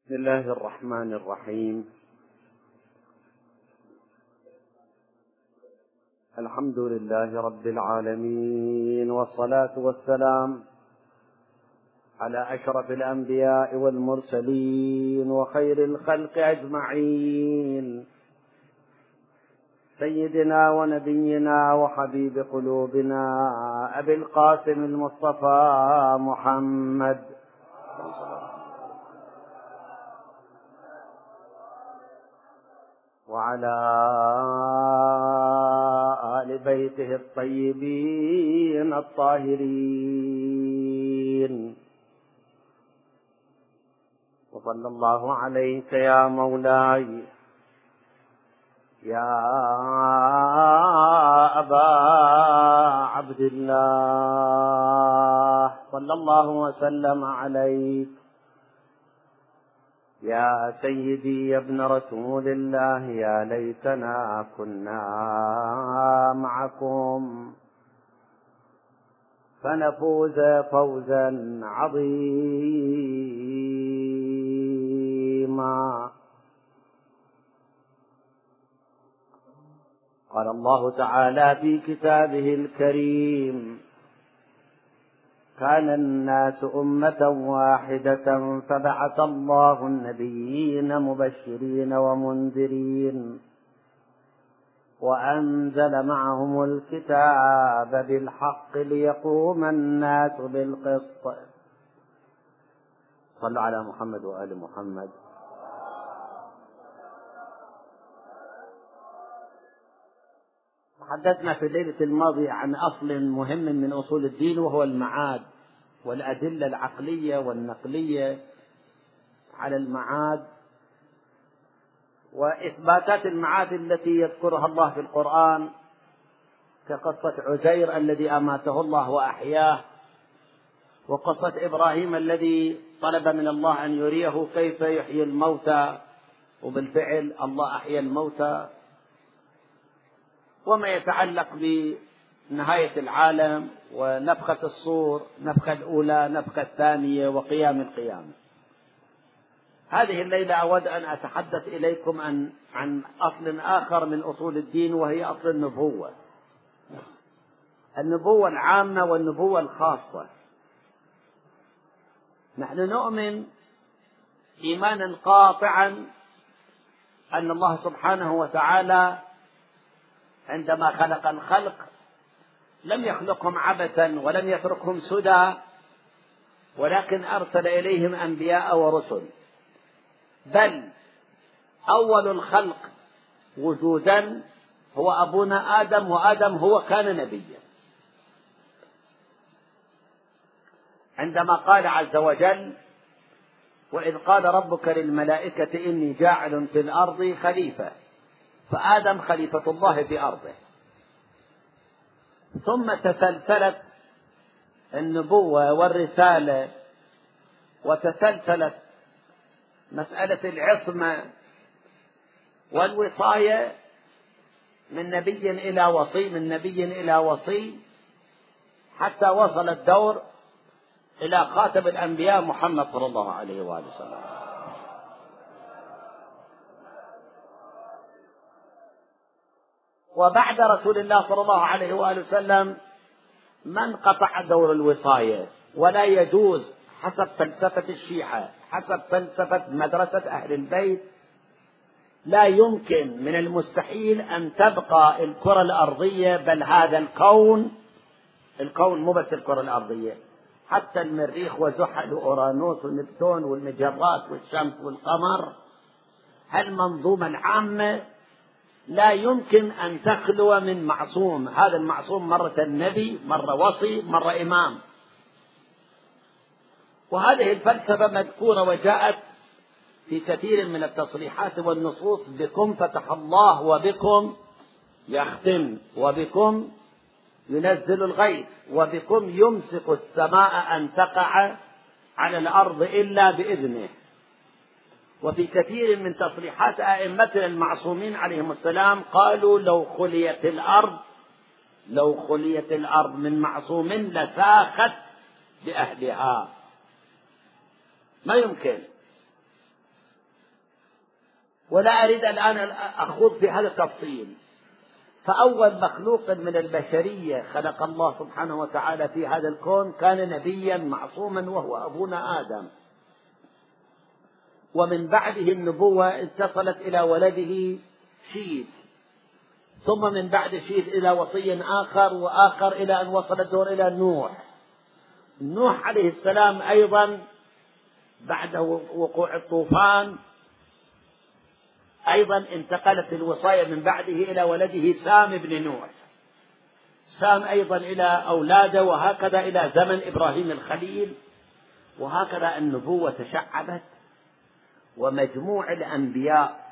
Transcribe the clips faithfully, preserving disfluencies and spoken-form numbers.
بسم الله الرحمن الرحيم. الحمد لله رب العالمين، والصلاة والسلام على أشرف الأنبياء والمرسلين وخير الخلق أجمعين، سيدنا ونبينا وحبيب قلوبنا أبي القاسم المصطفى محمد وعلى آل بيته الطيبين الطاهرين، وصلى الله عليك يا مولاي يا أبا عبد الله، صلى الله وسلم عليك يا سيدي يا ابن رسول الله. يا ليتنا كنا معكم فنفوز فوزا عظيما. قال الله تعالى في كتابه الكريم: كان الناس أمة واحدة فبعث الله النبيين مبشرين ومنذرين وأنزل معهم الكتاب بالحق ليقوم الناس بالقسط. صلوا على محمد وآل محمد. تحدثنا في الليلة الماضية عن أصل مهم من أصول الدين، وهو المعاد والأدلة العقلية والنقلية على المعاد، وإثباتات المعاد التي يذكرها الله في القرآن، كقصة عزير الذي أماته الله وأحياه، وقصة إبراهيم الذي طلب من الله أن يريه كيف يحيي الموتى، وبالفعل الله أحيا الموتى، وما يتعلق بنهاية العالم ونفخة الصور، نفخة الأولى نفخة الثانية وقيام القيامة. هذه الليلة أود أن أتحدث إليكم عن عن أصل آخر من أصول الدين، وهي أصل النبوة، النبوة العامة والنبوة الخاصة. نحن نؤمن إيمانا قاطعا أن الله سبحانه وتعالى عندما خلق الخلق لم يخلقهم عبثا ولم يتركهم سدى، ولكن أرسل إليهم أنبياء ورسل، بل أول الخلق وجودا هو أبونا آدم، وآدم هو كان نبيا. عندما قال عز وجل: وإذ قال ربك للملائكة إني جاعل في الأرض خليفة، فآدم خليفة الله في أرضه. ثم تسلسلت النبوة والرسالة، وتسلسلت مسألة العصمة والوصاية من نبي إلى وصي، من نبي إلى وصي، حتى وصل الدور إلى خاتم الأنبياء محمد صلى الله عليه وآله وسلم. وبعد رسول الله صلى الله عليه وآله وسلم من قطع دور الوصاية، ولا يجوز حسب فلسفة الشيعة، حسب فلسفة مدرسة أهل البيت، لا يمكن، من المستحيل أن تبقى الكرة الأرضية، بل هذا الكون، الكون مو بس الكرة الأرضية، حتى المريخ وزحل وأورانوس ونبتون والمجرات والشمس والقمر، هالمنظومة العامة لا يمكن أن تخلو من معصوم. هذا المعصوم مرة النبي، مرة وصي، مرة إمام. وهذه الفلسفة مذكورة وجاءت في كثير من التصريحات والنصوص: بكم فتح الله، وبكم يختم، وبكم ينزل الغيث، وبكم يمسك السماء أن تقع على الأرض إلا بإذنه. وفي كثير من تصريحات أئمتنا المعصومين عليهم السلام قالوا: لو خليت الأرض لو خليت الأرض من معصوم لساخت بأهلها. ما يمكن. ولا أريد الآن أن أخوض في هذا التفصيل. فأول مخلوق من البشرية خلق الله سبحانه وتعالى في هذا الكون كان نبيا معصوما وهو أبونا آدم، ومن بعده النبوة اتصلت إلى ولده شيث، ثم من بعد شيث إلى وصي آخر وآخر إلى أن وصل الدور إلى نوح. نوح عليه السلام أيضا بعد وقوع الطوفان أيضا انتقلت الوصاية من بعده إلى ولده سام بن نوح، سام أيضا إلى أولاده، وهكذا إلى زمن إبراهيم الخليل، وهكذا النبوة تشعبت. ومجموع الأنبياء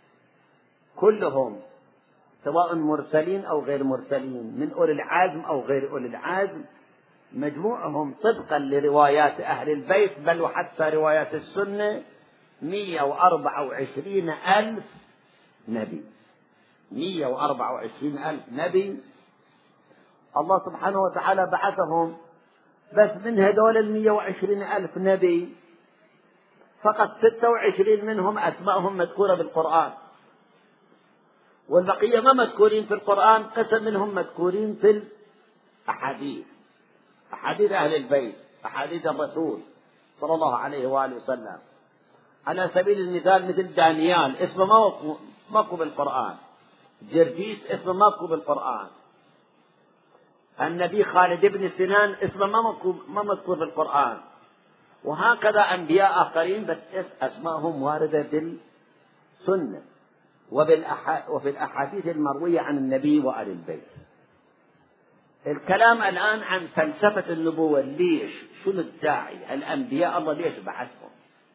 كلهم سواء مرسلين أو غير مرسلين، من أولي العزم أو غير أولي العزم، مجموعهم طبقا لروايات أهل البيت بل وحتى روايات السنة مئة وأربعة وعشرين ألف نبي. مئة وأربعة وعشرين ألف نبي الله سبحانه وتعالى بعثهم، بس من هذول المئة وعشرين ألف نبي فقط ستة وعشرين منهم أسماءهم مذكورة بالقرآن، والبقية ما مذكورين في القرآن، قسم منهم مذكورين في الأحاديث، أحاديث أهل البيت، أحاديث الرسول صلى الله عليه وآله وسلم. على سبيل المثال مثل دانيال اسمه ماكو بالقرآن، جرجيس اسمه ماكو بالقرآن، النبي خالد بن سنان اسمه ما مذكور بالقرآن، وهكذا أنبياء آخرين بس أسماءهم واردة بالسنة وفي الأحاديث المروية عن النبي وآل البيت. الكلام الآن عن فلسفة النبوة، ليش؟ شنو الداعي؟ الأنبياء الله ليش بعثهم؟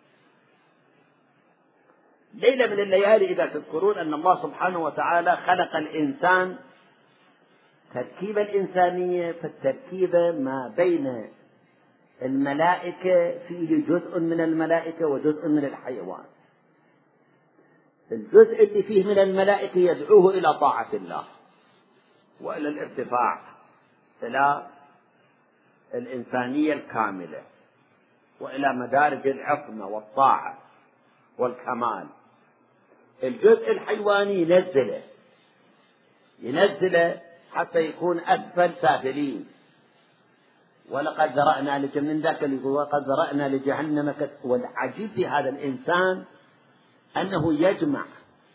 ليلة من الليالي إذا تذكرون أن الله سبحانه وتعالى خلق الإنسان تركيبة الإنسانية، فالتركيبة ما بين الملائكة فيه جزء من الملائكة وجزء من الحيوان. الجزء اللي فيه من الملائكة يدعوه إلى طاعة الله وإلى الارتفاع إلى الإنسانية الكاملة وإلى مدارج العصمة والطاعة والكمال. الجزء الحيواني ينزله ينزله حتى يكون أسفل سافلين. ولقد ذرأنا لجهنم، من ذاك اللي يقول وقد ذرأنا لجهنم. والعجيب في هذا الإنسان أنه يجمع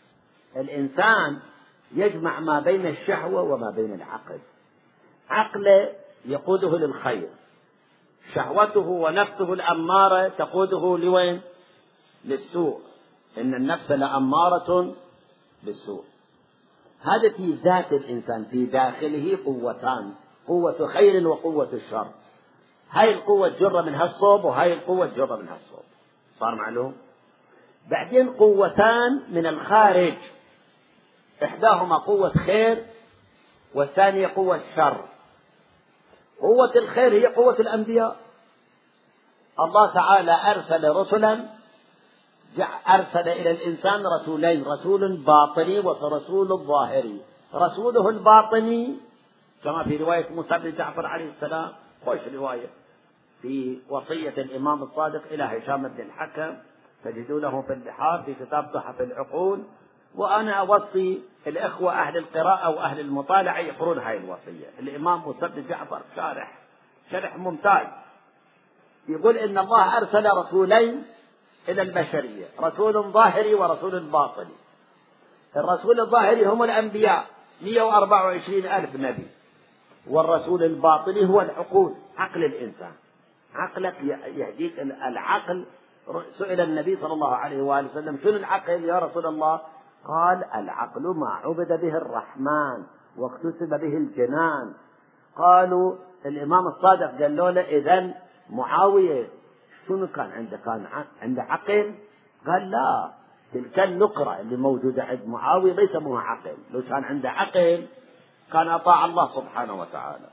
الإنسان يجمع ما بين الشهوة وما بين العقل. عقله يقوده للخير، شهوته ونفسه الأمارة تقوده لوين؟ للسوء، إن النفس لأمارة بالسوء. هذا في ذات الإنسان، في داخله قوتان، قوة خير وقوة الشر. هاي القوة تجر من هالصوب وهاي القوة تجر من هالصوب، صار معلوم؟ بعدين قوتان من الخارج، إحداهما قوة خير والثانية قوة شر. قوة الخير هي قوة الأنبياء. الله تعالى أرسل رسلا، أرسل إلى الإنسان رسولين، رسول باطني ورسول ظاهري. رسوله الباطني كما في رواية موسى بن جعفر عليه السلام، خوش رواية في وصية الإمام الصادق إلى هشام بن الحكم، تجدونه في البحار في كتاب تحف العقول. وأنا أوصي الإخوة أهل القراءة وأهل المطالعة يقرون هاي الوصية. الإمام موسى بن جعفر شارح شرح ممتاز، يقول إن الله أرسل رسولين إلى البشرية، رسول ظاهري ورسول باطني. الرسول الظاهري هم الأنبياء مئة وأربعة وعشرين ألف نبي، والرسول الباطني هو العقول، عقل الإنسان. عقلك يهديك العقل. سئل النبي صلى الله عليه وآله وسلم شنو العقل يا رسول الله؟ قال العقل ما عبد به الرحمن واكتسب به الجنان. قالوا الإمام الصادق قال له إذن معاوية شنو كان عنده؟ كان عنده عقل؟ قال لا، تلك النقرة اللي موجودة عند معاوية بيسموها عقل. لو كان عنده عقل كان أطاع الله سبحانه وتعالى.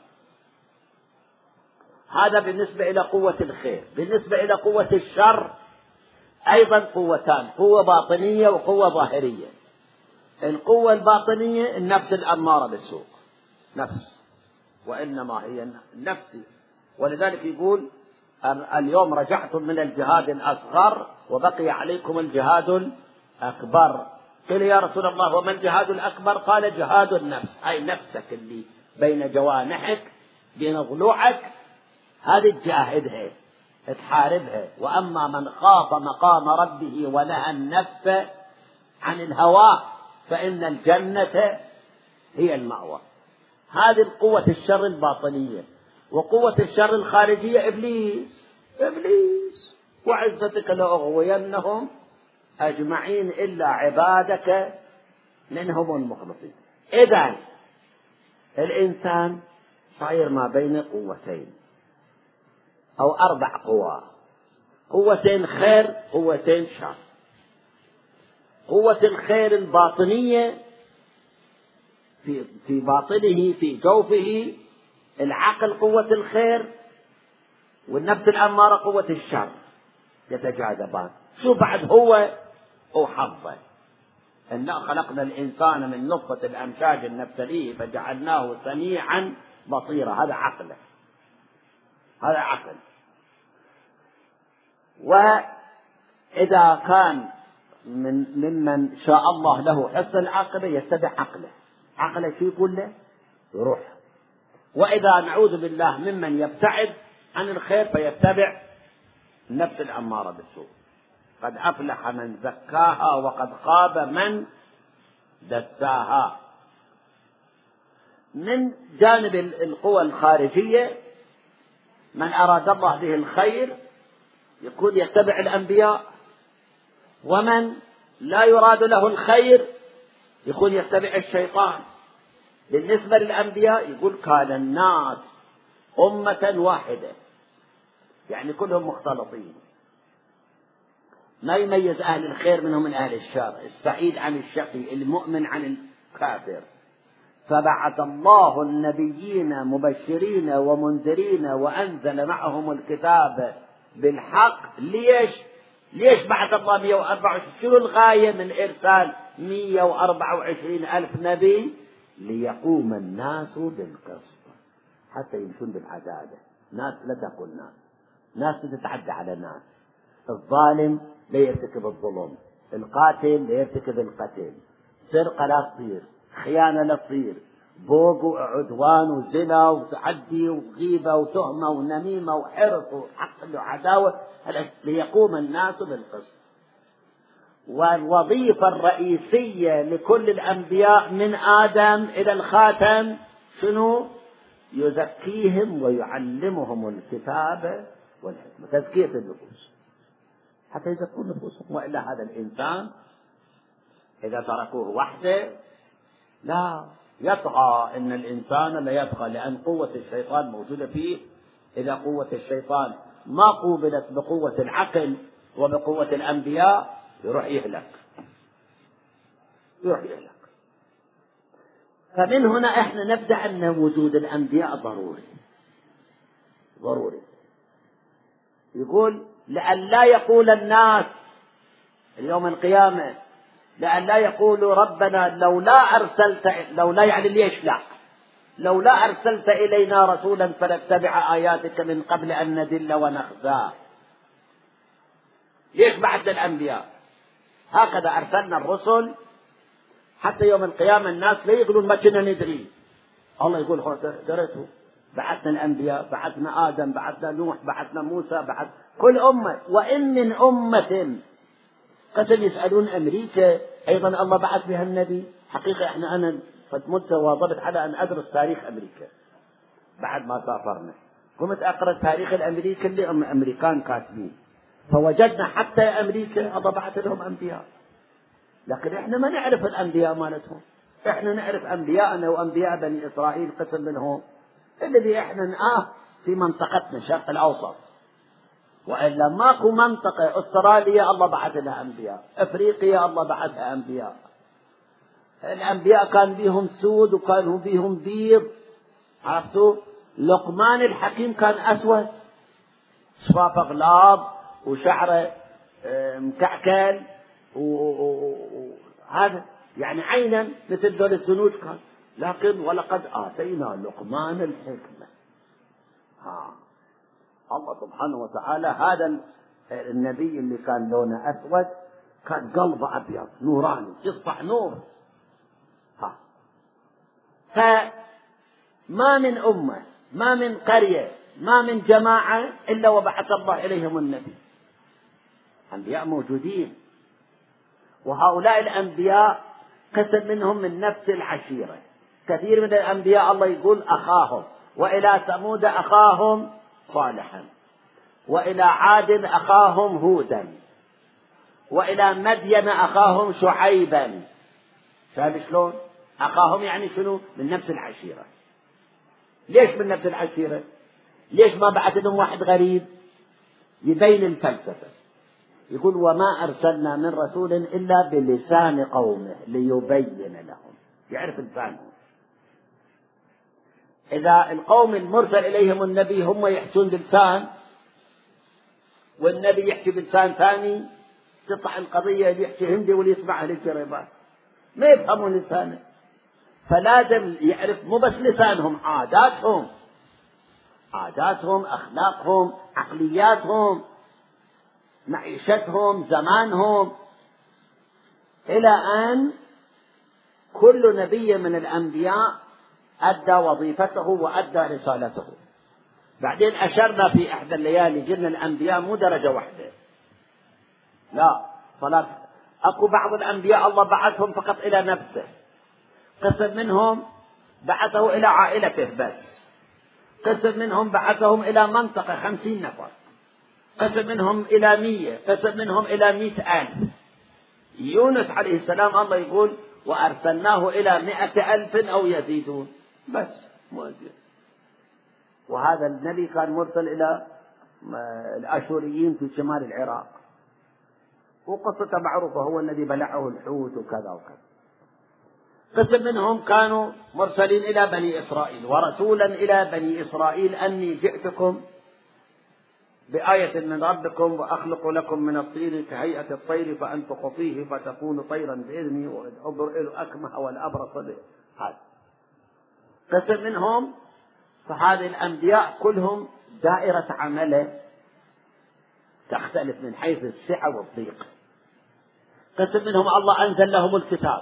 هذا بالنسبة إلى قوة الخير. بالنسبة إلى قوة الشر أيضا قوتان، قوة باطنية وقوة ظاهرية. القوة الباطنية النفس الأمارة بالسوء، نفس، وإنما هي النفس. ولذلك يقول اليوم رجعتم من الجهاد الأصغر وبقي عليكم الجهاد أكبر. قيل يا رسول الله وما الجهاد الأكبر؟ قال جهاد النفس، أي نفسك اللي بين جوانحك بين ضلوعك، هذه تجاهدها تحاربها. وأما من خاف مقام ربه ونهى النفس عن الهوى فإن الجنة هي المأوى. هذه قوة الشر الباطنية. وقوة الشر الخارجية إبليس. إبليس وعزتك لأغوينهم أجمعين إلا عبادك منهم المخلصين. إذن الإنسان صاير ما بين قوتين أو أربع قوى، قوتين خير قوتين شر. قوة الخير الباطنية في في باطنه في جوفه، العقل قوة الخير، والنفس الأمارة قوة الشر، يتجاذبان. شو بعد هو وحظه؟ إنا خلقنا الإنسان من نطفة الأمشاج النبتليه فجعلناه سميعا بصيرا. هذا عقله، هذا عقل. وإذا كان من ممن شاء الله له حسن العاقبة يتبع عقله، عقله شو يقول له يروح. وإذا نعوذ بالله ممن يبتعد عن الخير فيتبع النفس الأمارة بالسوء. قد أفلح من زكاها وقد خاب من دساها. من جانب القوى الخارجية من أراد الله به الخير يكون يتبع الأنبياء، ومن لا يراد له الخير يكون يتبع الشيطان. بالنسبة للأنبياء يقول كان الناس أمة واحدة، يعني كلهم مختلطين، ما يميز أهل الخير منهم من أهل الشر، السعيد عن الشقي، المؤمن عن الكافر. فبعث الله النبيين مبشرين ومنذرين وأنزل معهم الكتاب بالحق. ليش؟ ليش بعث الله مئة وأربعة وعشرين؟ شنو الغاية من إرسال مئة وأربعة وعشرين ألف نبي؟ ليقوم الناس بالقسط، حتى يمشون بالعدالة. ناس لا تقول ناس، ناس تتعدى على ناس، الظالم لا يرتكب الظلم، القاتل لا يرتكب القتل، سرقة لا تصير، خيانة لا تصير، بوق وعدوان وزنا وتعدي وغيبة وتهمة ونميمة وحرص وحقد وعداوة، ليقوم الناس بالقسط. والوظيفة الرئيسية لكل الأنبياء من آدم إلى الخاتم شنو؟ يزكيهم ويعلمهم الكتاب والحكمة، تزكية النفوس حتى يزكون نفوسهم. وإلا هذا الإنسان إذا تركوه وحده لا يطغى. إن الإنسان لا يطغى، لأن قوة الشيطان موجودة فيه. إذا قوة الشيطان ما قوبلت بقوة العقل وبقوة الأنبياء يروح يهلك، يروح يهلك. فمن هنا إحنا نبدأ أن وجود الأنبياء ضروري ضروري. يقول لأن لا يقول الناس اليوم القيامة، لأن لا يقولوا ربنا لولا أرسلت، لولا يعني ليش لا، لولا أرسلت إلينا رسولا فنتبع آياتك من قبل أن نذل ونخزى. ليش بعد الأنبياء؟ هكذا أرسلنا الرسل حتى يوم القيامة الناس لا يقولون ما كنا ندري. الله يقول دريته، بعثنا الأنبياء، بعثنا آدم، بعثنا نوح، بعثنا موسى، بعث كل أمة. وإن من أمة قسم يسألون أمريكا أيضا الله بعث بها النبي. حقيقة إحنا أنا فمت واظبت على أن أدرس تاريخ أمريكا بعد ما سافرنا، قمت أقرأ تاريخ الأمريكا اللي هم أمريكان كاتبين، فوجدنا حتى أمريكا الله بعث لهم أنبياء. لكن إحنا ما نعرف الأنبياء مالتهم. إحنا نعرف أنبياءنا وأنبياء بني إسرائيل قسم منهم الذي إحنا نآه في منطقتنا الشرق الأوسط. وإلا ماكو منطقة. أستراليا الله بعث لها أنبياء، أفريقيا الله بعثها أنبياء. الأنبياء كان بيهم سود وكانوا بيهم بيض، عرفتوا؟ لقمان الحكيم كان أسود، شفافه غلاظ وشعره مكعكل، وهذا يعني عينا مثل ذول السنوج كان. لكن ولقد آتينا لقمان الحكمة. ها الله سبحانه وتعالى هذا النبي اللي كان لونه أسود كان قلبه أبيض نوراني يصبح نور. ها. فما من أمة ما من قرية ما من جماعة إلا وبعث الله إليهم النبي. أنبياء موجودين، وهؤلاء الأنبياء قسم منهم من نفس العشيرة. كثير من الأنبياء الله يقول أخاهم، وإلى ثمود أخاهم صالحا، وإلى عاد أخاهم هودا، وإلى مدين أخاهم شعيبا. شايف شلون؟ أخاهم يعني شنو؟ من نفس العشيرة. ليش من نفس العشيرة؟ ليش ما بعث لهم واحد غريب؟ يبين الفلسفة. يقول وما أرسلنا من رسول إلا بلسان قومه ليبين لهم، يعرف لسانهم. إذا القوم المرسل إليهم النبي هم يحكون بلسان والنبي يحكي بلسان ثاني، تطلع القضية اللي يحكي هندي واللي يسمع أهل الجريبات ما يفهمون لسانه. فلازم يعرف مو بس لسانهم، عاداتهم عاداتهم أخلاقهم عقلياتهم معيشتهم زمانهم، إلى أن كل نبي من الأنبياء أدى وظيفته وأدى رسالته. بعدين أشرنا في إحدى الليالي قلنا الأنبياء مو درجة واحدة، لا، صلاة. أكو بعض الأنبياء الله بعثهم فقط إلى نفسه، قسم منهم بعثه إلى عائلته بس، قسم منهم بعثهم إلى منطقة خمسين نفر، قسم منهم إلى مية، قسم منهم إلى مئة ألف. يونس عليه السلام الله يقول وأرسلناه إلى مئة ألف أو يزيدون بس موجود. وهذا النبي كان مرسل إلى الأشوريين في شمال العراق، وقصته معروفة، هو الذي بلعه الحوت وكذا وكذا. قسم منهم كانوا مرسلين إلى بني إسرائيل، ورسولا إلى بني إسرائيل أني جئتكم بآية من ربكم وأخلق لكم من الطين كهيئة الطير فأنفخ فيه فتكون طيرا بإذني وأبرئ الأكمه والأبرص. هذا قسم منهم. فهذه الأنبياء كلهم دائرة عمله تختلف من حيث السعة والضيق. قسم منهم الله أنزل لهم الكتاب،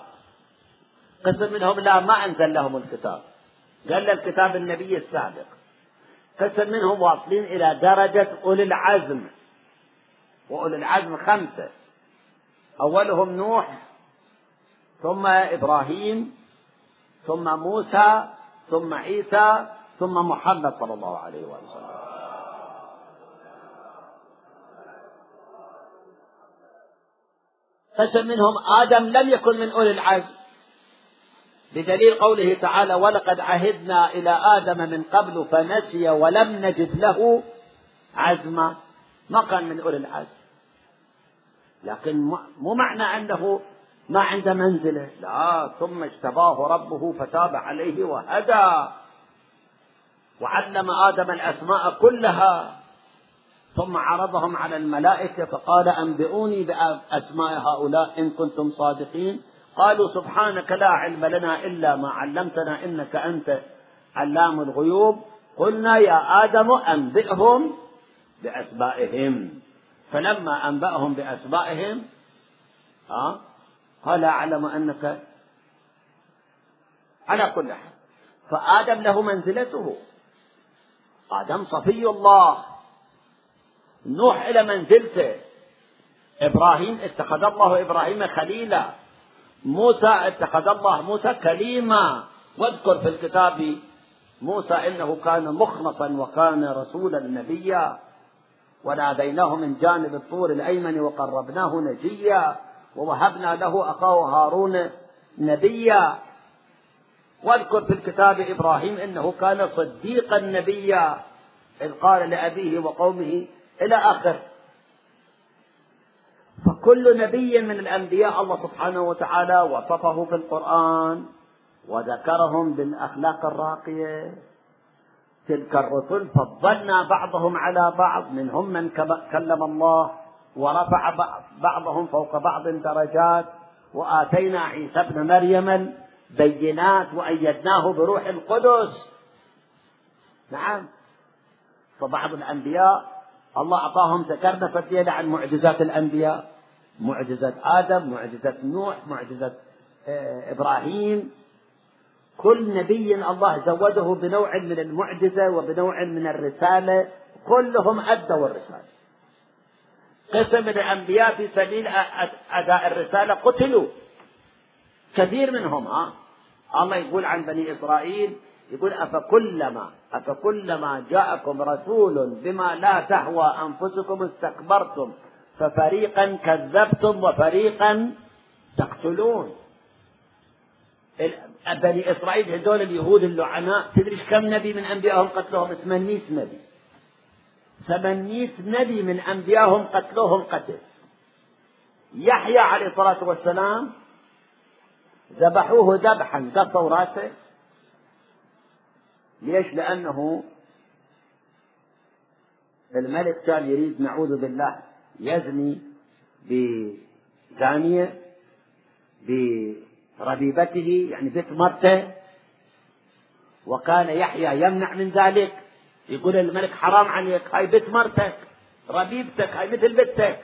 قسم منهم لا ما أنزل لهم الكتاب، قال الكتاب النبي السابق. قسم منهم واصلين إلى درجة أولي العزم، وأولي العزم خمسة، أولهم نوح ثم إبراهيم ثم موسى ثم عيسى ثم محمد صلى الله عليه وسلم. قسم منهم آدم لم يكن من أولي العزم، بدليل قوله تعالى ولقد عهدنا إلى آدم من قبل فنسي ولم نجد له عزما. ما كان من أولي العزم، لكن مو معنى أنه ما عنده منزلة، لا، ثم اجتباه ربه فتاب عليه وهدى وعلم آدم الأسماء كلها ثم عرضهم على الملائكة فقال أنبئوني بأسماء هؤلاء إن كنتم صادقين. قالوا سبحانك لا علم لنا إلا ما علمتنا إنك أنت علام الغيوب. قلنا يا آدم أنبئهم بأسمائهم، فلما أنبأهم بأسمائهم ها قال أعلم أنك على كل حال. فآدم له منزلته، آدم صفي الله، نوح إلى منزلته، إبراهيم اتخذ الله إبراهيم خليلا، موسى اتخذ الله موسى كليما. واذكر في الكتاب موسى إنه كان مخلصا وكان رسولا نبيا، وناديناه من جانب الطور الأيمن وقربناه نجيا ووهبنا له أخاه هارون نبيا. واذكر في الكتاب إبراهيم إنه كان صديقا نبيا إذ قال لأبيه وقومه إلى آخر. فكل نبي من الأنبياء الله سبحانه وتعالى وصفه في القرآن وذكرهم بالأخلاق الراقية. تلك الرسل فضلنا بعضهم على بعض، منهم من كلم الله ورفع بعضهم فوق بعض درجات، وآتينا عيسى ابن مريم البينات وأيدناه بروح القدس. نعم. فبعض الأنبياء الله أعطاهم، ذكرنا فتيلة عن معجزات الأنبياء، معجزة آدم، معجزة نوح، معجزة إبراهيم. كل نبي الله زوده بنوع من المعجزة وبنوع من الرسالة، كلهم أدوا الرسالة. قسم من الأنبياء في سبيل أداء الرسالة قتلوا، كثير منهم. ها الله يقول عن بني إسرائيل، يقول أفكلما أفكلما جاءكم رسول بما لا تهوى أنفسكم استكبرتم ففريقا كذبتم وفريقا تقتلون. بني إسرائيل هذول اليهود اللعناء، تدري كم نبي من أنبيائهم قتلوهم؟ ثمانمائة نبي. ثمانمائة نبي من أنبيائهم قتلوهم قتل. يحيى عليه الصلاة والسلام ذبحوه ذبحا، قطعوا راسه. ليش؟ لأنه الملك كان يريد نعوذ بالله يزني بزانية بربيبته، يعني بنت مرته، وكان يحيى يمنع من ذلك. يقول الملك حرام عليك، هاي بنت مرتك، ربيبتك، هاي مثل بنتك.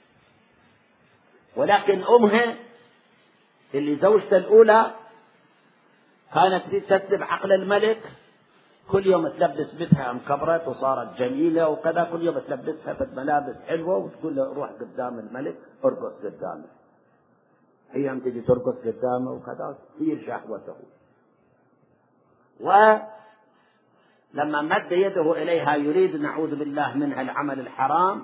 ولكن أمها اللي زوجته الأولى كانت تكتب عقل الملك، كل يوم تلبس بنتها مكبرت وصارت جميلة وكذا، كل يوم تلبسها في ملابس حلوة وتقول له روح قدام الملك ارقص قدامه. هي يوم تجي ترقص قدامه وكذا تصير شهوته. ولما مد يده إليها يريد نعوذ بالله منها العمل الحرام،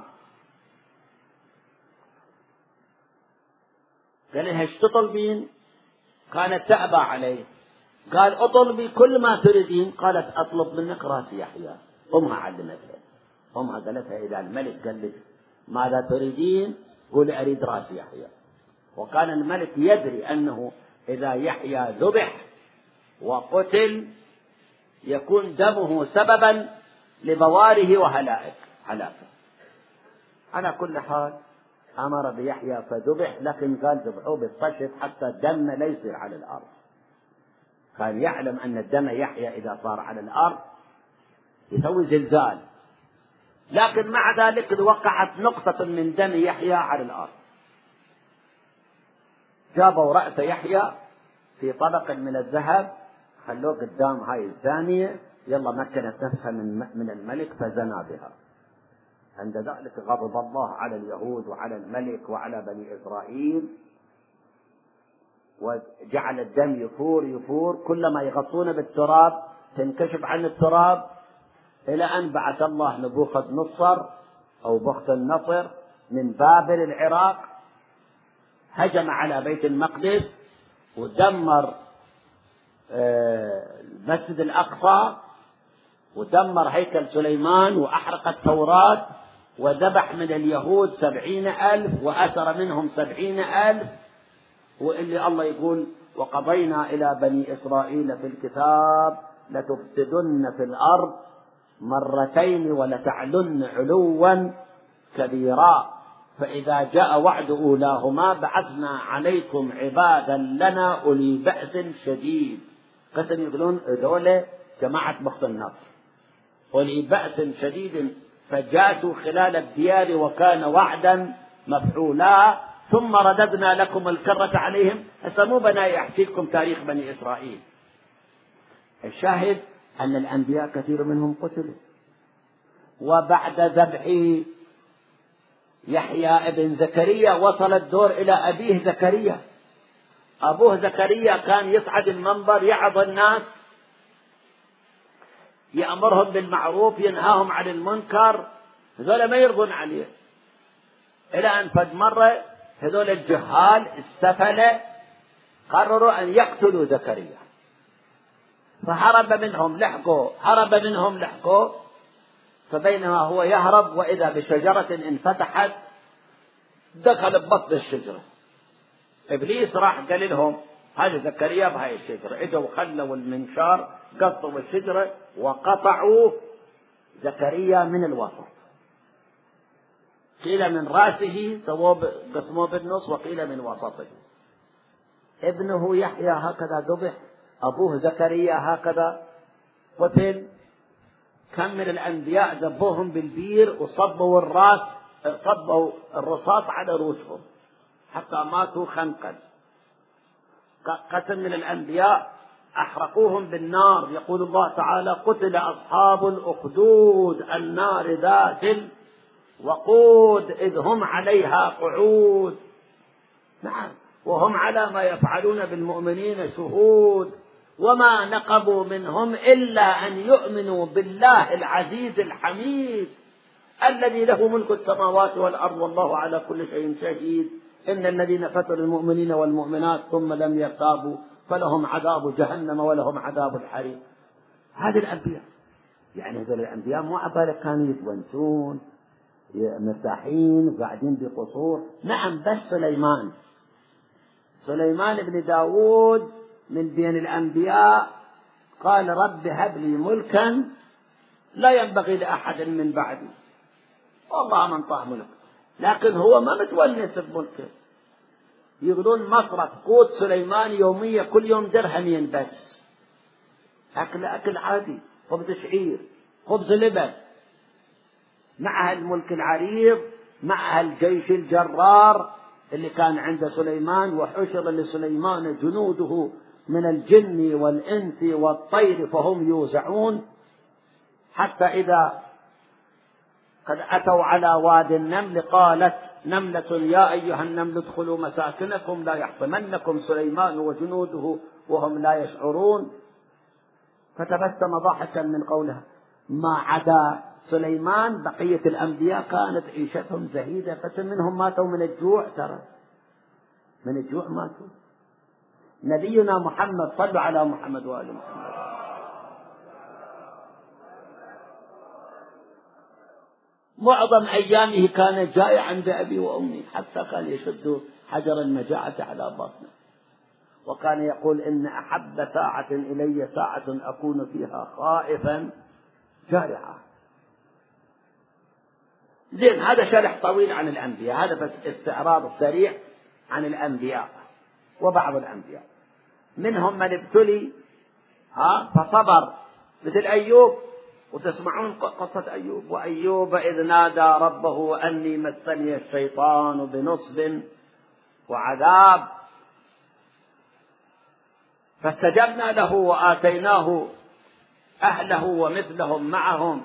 قال لها ايش تطلبين؟ كانت تأبى عليه. قال اطلبي كل ما تريدين. قالت اطلب منك راس يحيى. امها علمتها، امها قالتها اذا الملك قال لك ماذا تريدين قولي اريد راس يحيى. وكان الملك يدري انه اذا يحيى ذبح وقتل يكون دمه سببا لبواره وهلاك هلاكه. على كل حال امر بيحيى فذبح، لكن قال ذبحوه بالطشت حتى الدم لا يصير على الارض. كان يعلم أن الدم يحيى إذا صار على الأرض يسوي زلزال، لكن مع ذلك وقعت نقطة من دم يحيى على الأرض. جابوا رأس يحيى في طبق من الذهب، خلوه قدام هاي الزانية، يلا مكنت نفسها من من الملك فزنى بها. عند ذلك غضب الله على اليهود وعلى الملك وعلى بني إسرائيل، وجعل الدم يفور يفور، كلما يغطون بالتراب تنكشف عن التراب، إلى أن بعث الله نبوخذ نصر أو بخت النصر من بابل العراق، هجم على بيت المقدس ودمر المسجد الأقصى ودمر هيكل سليمان وأحرق التوراة وذبح من اليهود سبعين ألف وأسر منهم سبعين ألف. واللي الله يقول وقضينا إلى بني إسرائيل في الكتاب لتفسدن في الأرض مرتين ولتعلن علوا كبيرا فإذا جاء وعد أولاهما بعثنا عليكم عبادا لنا أولي بأس شديد. قسم يقولون دولة جماعة بخت النصر أولي بأس شديد فجاسوا خلال الديار وكان وعدا مفعولا ثم رددنا لكم الكرة عليهم. هسه مو بنا يحكي لكم تاريخ بني إسرائيل. الشاهد أن الأنبياء كثير منهم قتلوا. وبعد ذبح يحيى ابن زكريا وصل الدور إلى أبيه زكريا. أبوه زكريا كان يصعد المنبر يعظ الناس، يأمرهم بالمعروف ينهاهم عن المنكر، هذول ما يرضون عليه. إلى أن فد مرة هذول الجهال السفلة قرروا أن يقتلوا زكريا، فهرب منهم لحقوا هرب منهم لحقوا فبينما هو يهرب وإذا بشجرة انفتحت دخل ببطن الشجرة. إبليس راح قال لهم هذا زكريا بهاي الشجرة، إجوا خلوا المنشار قطعوا الشجرة وقطعوا زكريا من الوسط، قيل من رأسه سووه قسموه بالنص وقيل من وسطه. ابنه يحيى هكذا ذبح، أبوه زكريا هكذا قتل. كم من الأنبياء ذبوهم بالبير وصبوا الراس صبوا الرصاص على رؤوسهم حتى ماتوا خنقا. قسم من الأنبياء أحرقوهم بالنار. يقول الله تعالى: قتل أصحاب الأخدود النار ذات الوقود إذ هم عليها قعود. نعم، وهم على ما يفعلون بالمؤمنين شهود. وما نقموا منهم إلا أن يؤمنوا بالله العزيز الحميد الذي له ملك السماوات والأرض والله على كل شيء شهيد. إن الذين فتنوا المؤمنين والمؤمنات ثم لم يرتابوا فلهم عذاب جهنم ولهم عذاب الحريق. هذه الأنبياء، يعني هذول الأنبياء مو عبالة كانوا يتونسون مرتاحين قاعدين بقصور. نعم، بس سليمان سليمان بن داود من بين الأنبياء قال: رب هب لي ملكا لا ينبغي لأحد من بعدي. والله من طاه ملك، لكن هو ما متونس بملكه. يقولون مصرف قوت سليمان يومية كل يوم درهمين بس، أكل أكل عادي، خبز شعير، خبز لبن، مع الملك العريض، مع الجيش الجرار اللي كان عند سليمان. وحشر لسليمان جنوده من الجن والإنس والطير فهم يوزعون، حتى إذا قد أتوا على واد النمل قالت نملة يا أيها النمل ادخلوا مساكنكم لا يحطمنكم سليمان وجنوده وهم لا يشعرون. فتبسم ضاحكا من قولها. ما عدا سليمان بقية الأنبياء كانت عيشتهم زهيدة، فمنهم ماتوا من الجوع، ترى من الجوع ماتوا. نبينا محمد، صلوا على محمد وآل محمد، معظم أيامه كان جائعا بأبي وأمي، حتى كان يشد حجر المجاعة على بطنه، وكان يقول: إن أحب ساعة إلي ساعة أكون فيها خائفا جارعا. زين، هذا شرح طويل عن الأنبياء، هذا بس استعراض سريع عن الأنبياء. وبعض الأنبياء منهم من ابتلي ها فصبر، مثل أيوب. وتسمعون قصة أيوب: وأيوب إذ نادى ربه أني مسني الشيطان بنصب وعذاب فاستجبنا له وآتيناه أهله ومثلهم معهم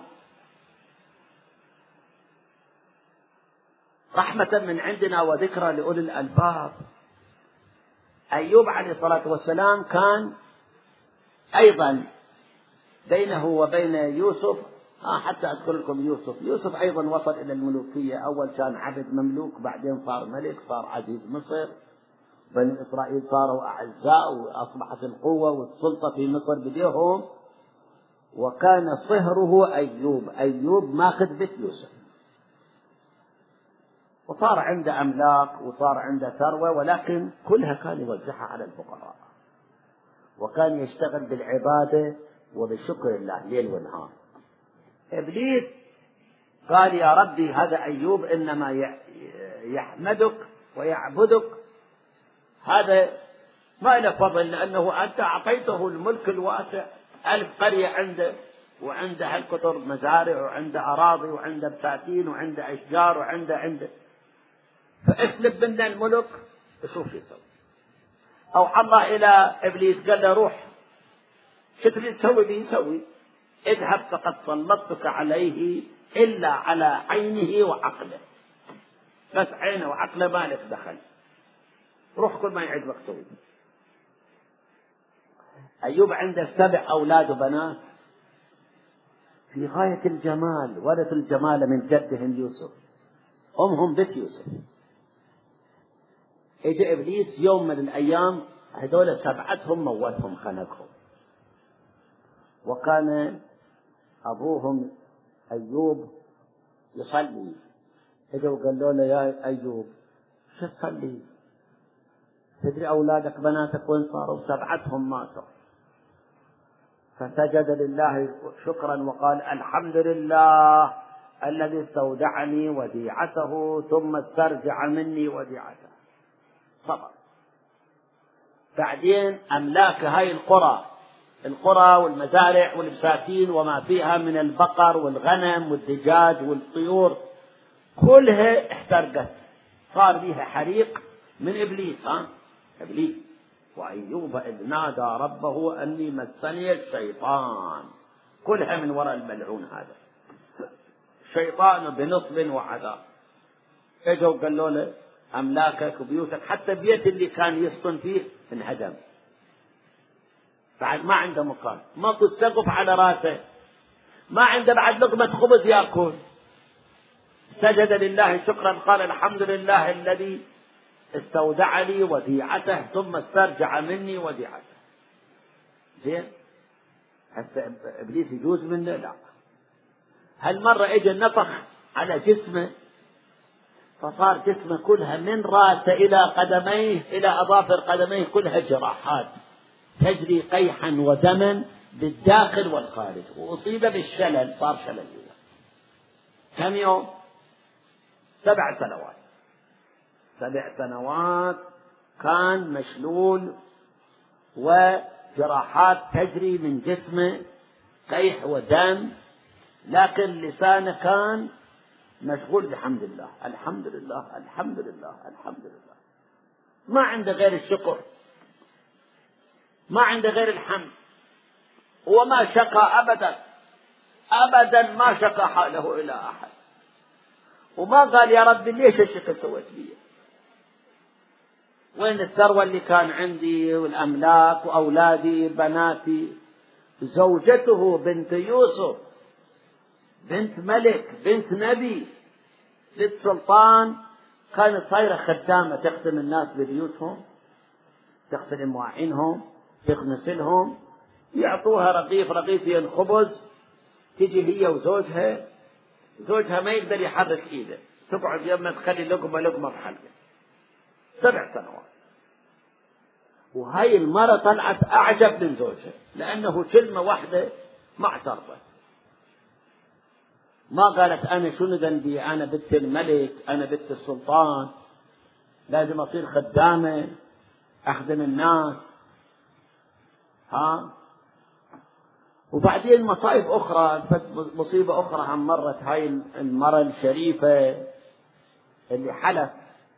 رحمة من عندنا وذكرى لأولي الألباب. أيوب عليه الصلاة والسلام كان أيضا بينه وبين يوسف، آه حتى أذكر لكم يوسف يوسف أيضا وصل إلى الملوكية. أول كان عبد مملوك، بعدين صار ملك، صار عزيز مصر. بني إسرائيل صاروا أعزاء، وأصبحت القوة والسلطة في مصر بديهم. وكان صهره أيوب أيوب ماخذ بيت يوسف، وصار عنده أملاك وصار عنده ثروة، ولكن كلها كان يوزعها على الفقراء. وكان يشتغل بالعبادة وبشكر الله ليل ونهار. إبليس قال: يا ربي، هذا أيوب إنما يحمدك ويعبدك، هذا ما له فضل، لأنه أنت أعطيته الملك الواسع، ألف قرية عنده، وعنده هالكثر مزارع، وعنده أراضي، وعنده بساتين، وعنده أشجار، وعنده عنده فاسلب منا الملك. شوف يسوي. أوحى الله إلى إبليس قال له: روح، شو تريد تسوي به؟ يسوي: اذهب فقد سلطتك عليه إلا على عينه وعقله. بس عينه وعقله ما لك دخل، روح كل ما يعجبك سوي. أيوب عنده سبع أولاد وبنات في غاية الجمال، ورث الجمال من جدهم يوسف، أمهم بنت يوسف. إجا إبليس يوم من الأيام هذول سبعتهم موتهم، خنقهم. وكان أبوهم أيوب يصلي، إجا وقالوا له: يا أيوب، شو تصلي؟ تدري أولادك بناتك وين صاروا؟ سبعتهم ماتوا. فسجد لله شكرا وقال: الحمد لله الذي استودعني وديعته ثم استرجع مني وديعته. صبر. بعدين أملاك هاي القرى القرى والمزارع والبساتين وما فيها من البقر والغنم والدجاج والطيور كلها احترقت، صار بها حريق من إبليس. ها إبليس. وأيوب إذ نادى ربه أني مسني الشيطان، كلها من وراء الملعون هذا، شيطان بنصب وعذاب. اجوا قالوا له أملاكك وبيوتك، حتى بيت اللي كان يسكن فيه انهدم، بعد ما عنده مكان، ماكو سقف على راسه، ما عنده بعد لقمة خبز يأكل. سجد لله شكرا، قال الحمد لله الذي استودع لي وديعته ثم استرجع مني وديعته. زين، هسه إبليس يجوز منه؟ لا. هالمرة اجى النفخ على جسمه، فصار جسمه كلها من راسه إلى قدميه إلى أظافر قدميه كلها جراحات تجري قيحا ودما بالداخل والخارج، وأصيب بالشلل، صار شلل. كم يوم؟ سبع سنوات. سبع سنوات كان مشلول وجراحات تجري من جسمه قيح ودم، لكن لسانه كان مشغول بحمد الله، الحمد لله الحمد لله الحمد لله، ما عنده غير الشكر، ما عنده غير الحمد، وما شكى أبدا أبدا، ما شكى حاله إلى أحد، وما قال يا رب ليش الشكل سويت بي، وين الثروة اللي كان عندي والأملاك وأولادي بناتي. زوجته بنت يوسف، بنت ملك، بنت نبي، بنت سلطان، كانت صايرة خدامة تخدم الناس ببيوتهم، تغسل مواعينهم، تغسلهم، يعطوها رغيف رغيفين خبز، تجي هي وزوجها، زوجها ما يقدر يحرك ايده، تقعد يوم تخلي لقمة لقمة بحلقه. سبع سنوات. وهاي المرة طلعت أعجب من زوجها، لأنه كلمة واحدة ما اعترضت، ما قالت أنا شنو ذنبي، أنا بنت الملك، أنا بنت السلطان، لازم أصير خدامة أخدم الناس. ها. وبعدين مصائب أخرى، مصيبة أخرى هم مرت هاي المرة الشريفة اللي حلف،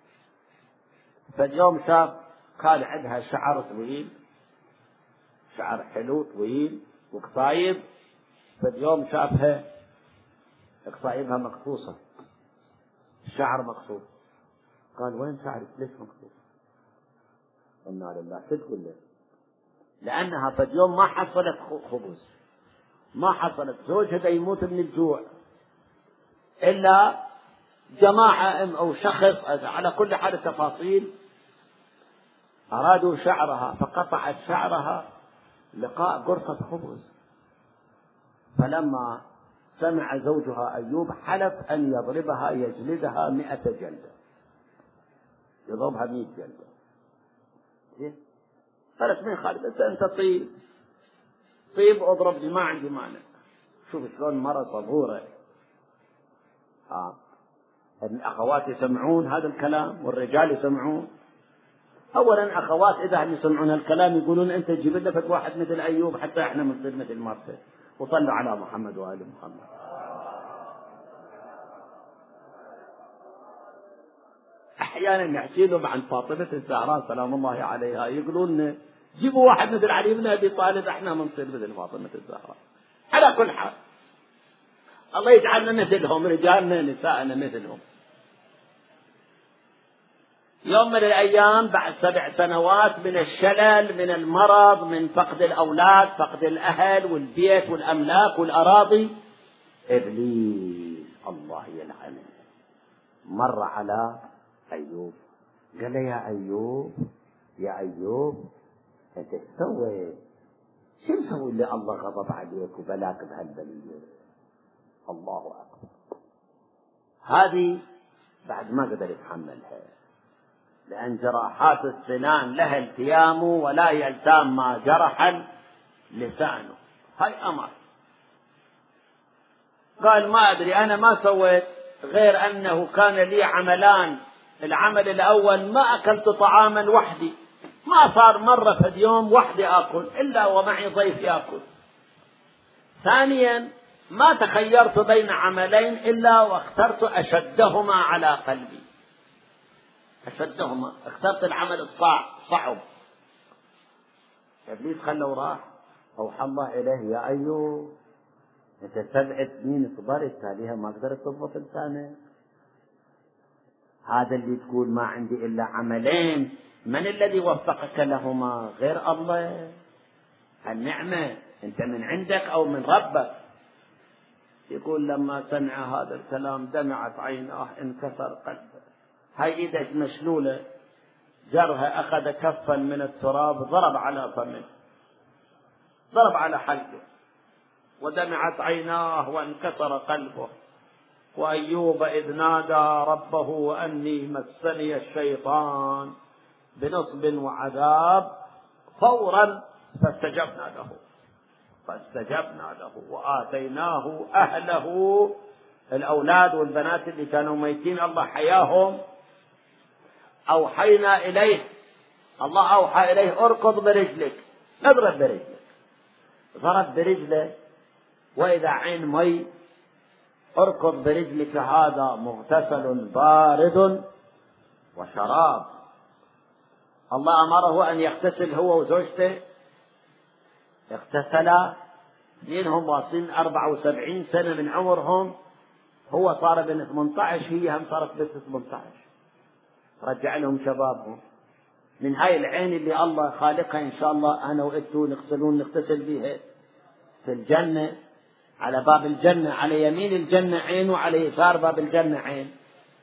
فاليوم شاف كان عندها شعر طويل، شعر حلو طويل وقصايب، فاليوم شافها قصايبها مقصوصة، الشعر مقصوص، قال وين شعرك ليش مقصوص؟ قلنا لله شو تقول له؟ لأنها في اليوم ما حصلت خبز، ما حصلت، زوجها دا يموت من الجوع، إلا جماعة أو شخص على كل حال التفاصيل أرادوا شعرها، فقطعت شعرها لقاء قرصة خبز. فلما سمع زوجها أيوب حلف أن يضربها، يجلدها مئة جلدة، يضربها مئة جلدة. زين، قالت من خالد أنت أنت طيب طيب أضربني ما عندي مانع. شوف شلون مرة صبورة. آه. الأخوات يسمعون هذا الكلام والرجال يسمعون. أولا أخوات إذا هم يسمعون هالكلام يقولون أنت تجيب لنا واحد مثل أيوب حتى إحنا نصير مثل مرته. وصلوا على محمد وآل محمد. أحيانا يحكي لهم عن فاطمة الزهراء سلام الله عليها، يقولون جيبوا واحد مثل علي بن أبي طالب احنا بنصير مثل فاطمة الزهراء. على كل حال الله يجعلنا مثلهم، رجالنا نساءنا مثلهم. يوم من الأيام بعد سبع سنوات من الشلل، من المرض، من فقد الأولاد، فقد الأهل والبيت والأملاك والأراضي، إبليس الله يلعنه مر على أيوب، قال يا أيوب يا أيوب أنت تسوي شو مسوي اللي الله غضب عليك وبلاك بهالبلية؟ الله أكبر. هذه بعد ما قدر يتحملها، لأن جراحات السنان لها التيام ولا يلتام ما جرح لسانه. هاي أمر. قال ما أدري أنا ما سويت غير أنه كان لي عملان، العمل الأول ما أكلت طعاما وحدي، ما صار مرة في اليوم وحدي أكل إلا ومعي ضيف يأكل. ثانيا ما تخيرت بين عملين إلا واخترت أشدهما على قلبي. أشدهما، اخترت العمل الصعب. إبليس خلوا راح، أوحى الله إليه يا أيوب أنت سبع سنين صبرت عليها ما قدرت تضبط لسانك، هذا اللي تقول ما عندي إلا عملين، من الذي وفقك لهما غير الله؟ النعمة أنت من عندك أو من ربك؟ يقول لما سمع هذا الكلام دمعت عيناه انكسر قلبه. هاي ايده مشلولة، جرها أخذ كفا من التراب ضرب على فمه، ضرب على حلقه، ودمعت عيناه وانكسر قلبه. وأيوب إذ نادى ربه وأني مسني الشيطان بنصب وعذاب فورا فاستجبنا له فاستجبنا له وآتيناه أهله، الأولاد والبنات اللي كانوا ميتين الله حياهم. أوحينا إليه، الله أوحى إليه اركض برجلك، اضرب برجلك، ضرب برجله وإذا عين مي، اركض برجلك هذا مغتسل بارد وشراب. الله أمره أن يغتسل هو وزوجته، اغتسلا، دينهم واصلين أربعة وسبعين سنة من عمرهم، هو صار بن ثمانية عشر هي هم صارت بنت ثمانية عشر، رجع لهم شبابهم من هاي العين اللي الله خالقها. إن شاء الله أنا وإنتوا نغسلون نغتسل بها في الجنة، على باب الجنة، على يمين الجنة عين وعلى يسار باب الجنة عين،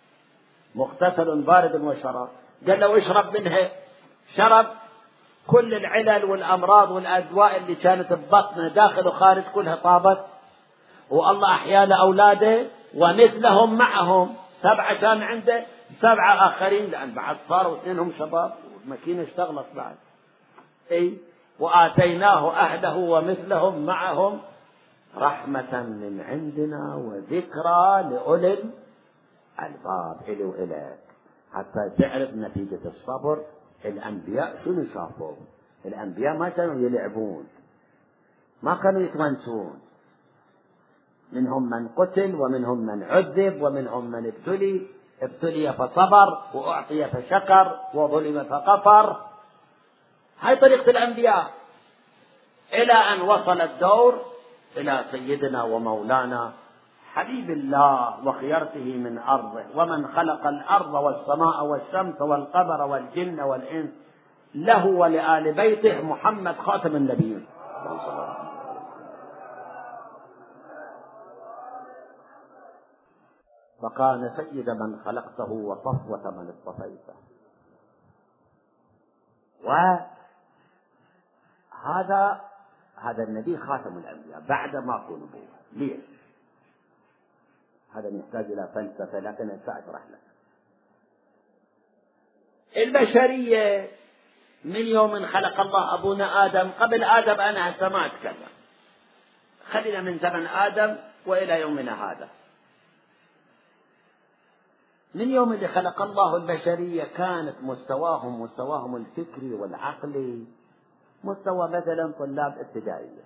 مغتسل بارد وشراب. قال له اشرب منها، شرب، كل العلل والأمراض والأدواء اللي كانت ببطنه داخل وخارج كلها طابت، والله أحيا له أولاده ومثلهم معهم، سبعة كان عنده، سبعة آخرين لأن بعد صاروا اثنينهم شباب والماكينة اشتغلت بعد. أي وآتيناه أهله ومثلهم معهم رحمة من عندنا وذكرى لأولي الألباب. إلي وإليك حتى تعرف نتيجة الصبر. الأنبياء شنو شافوا؟ الأنبياء ما كانوا يلعبون، ما كانوا يتونسون، منهم من قتل ومنهم من عذب ومنهم من ابتلي، ابتلي فصبر وأعطي فشكر وظلم فغفر. هاي طريقة الأنبياء، إلى أن وصل الدور إلى سيدنا ومولانا حبيب الله وخيرته من أرضه، ومن خلق الأرض والسماء والشمس والقمر والجن والإنس له ولآل بيته محمد خاتم النبيين. فكان سيد من خلقته وصفوة من اصطفيته. وهذا هذا النبي خاتم الأنبياء بعد ما أكون نبوة. ليش؟ هذا يحتاج إلى فلسفة، لكن الساعة رحلة. البشرية من يوم خلق الله أبونا آدم، قبل آدم أنا هسه ما أتكلم، خلينا من زمن آدم وإلى يومنا هذا. من يوم اللي خلق الله البشرية كانت مستواهم مستواهم الفكري والعقلي مستوى مثلا طلاب ابتدائية.